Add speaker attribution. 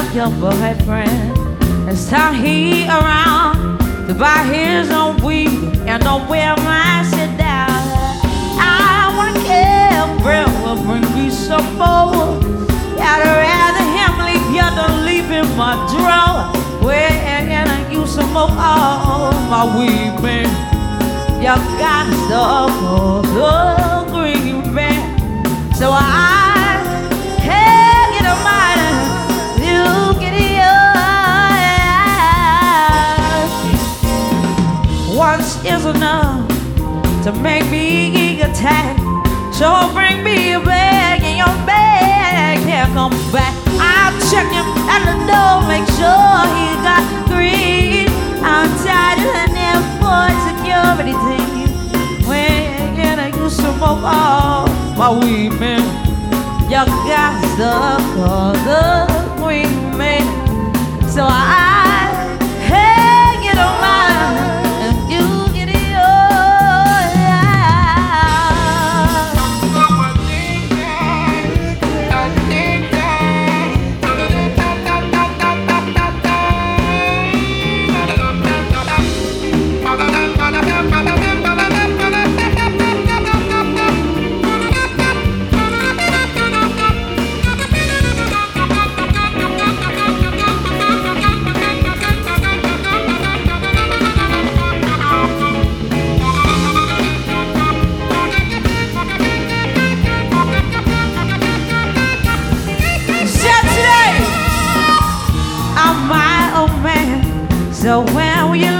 Speaker 1: left your boyfriend and start he around to buy his own weed and don't wear my sit down. I wanna kill bread will bring me some more. I'd rather him leave you than leave in my drawer. Where can I use some more of my weed, man? You got stuff for the green man. So I can't get a mind, you get yours. Once is enough to make me attack. So bring me a bag and your bag can't come back. I'll check him at the door, make sure he got green. I'm tired of them for security team. When can I use some more of my weed, man? You got stuff for the green man. So I hey, get on mine and you get yours. So when will you